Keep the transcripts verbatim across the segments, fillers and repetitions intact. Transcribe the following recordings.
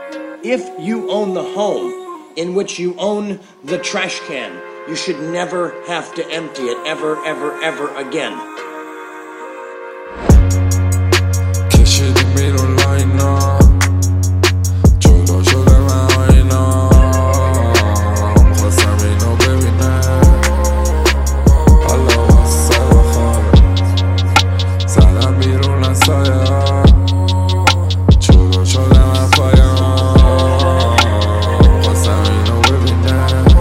If you own the home in which you own the trash can, you should never have to empty it ever, ever, ever again. کشیدیم بیرون لاینا جدا شده من آینا خواستم اینو ببینه حالا واسه بخواه زدم بیرون از سایه جدا شده من پایم خواستم اینو ببینه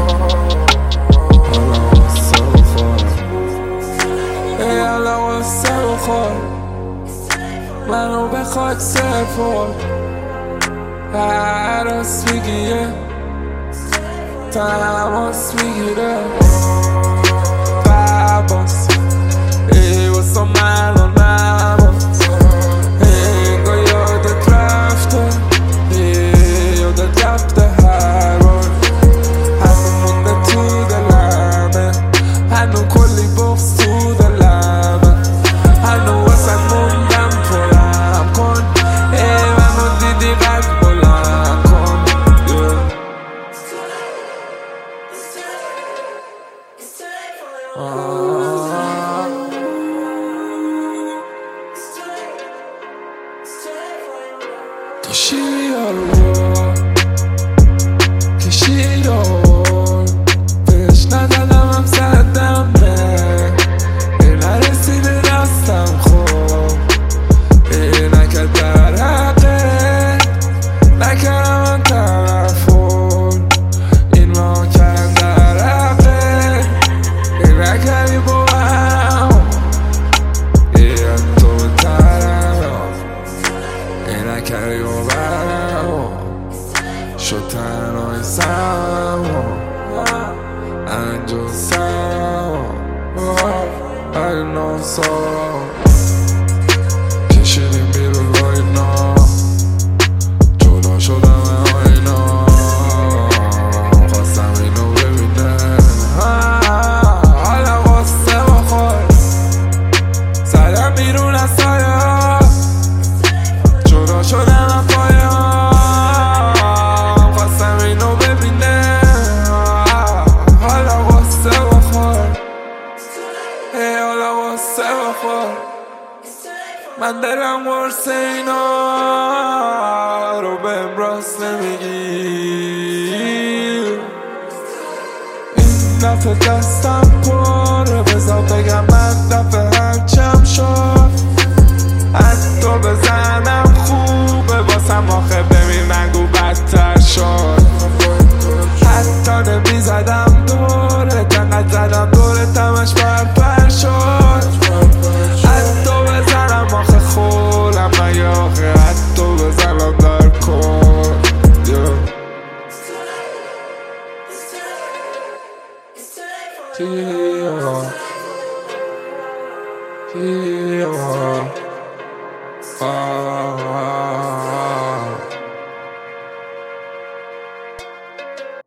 حالا واسه بخواه ای حالا واسه بخواه منو به خاک سپر عراس میگیه تماس میگیره بباس ای واسه منو نباس انگاه یادت رفته ای یادت رفته هر بار هنو مونده تو دلمه هنو کلی بغض تو دلمه هنو واسه موندم پرم کن ای منو دیدی قد بلند کن تو شیریا رو کشیدار بهش ندادم هم زدم به ای نرسیده دستم خوب ای نکرد در حقه نکردم من طرفون این ما کردن در حقه ای نکردی با هم ای از تو بترم ای نکردی با هم شد تنهای سم انجا سم ای ناسا کشیدیم بیرون لاینا جدا شدم آینا خواستم اینو ببینه حالا واسه بخور زدم بیرون از سایه جدا شدم پایم خواستم اینو ببینه حالا واسه بخور ای حالا واسه بخور من دلم ورسه اینا رو بهم راست نمیگی این دفعه دستم پره بذار بگم من دفعه هرچم شد حتی بزنم خوبه واسم آخه ببین نگو بدتر شد حتی نمیزدم دورت انقدر زدم دورت همش برپر شد حتی بزنم آخه خولم مگه آخه حتی بزنم در کن تیما تیما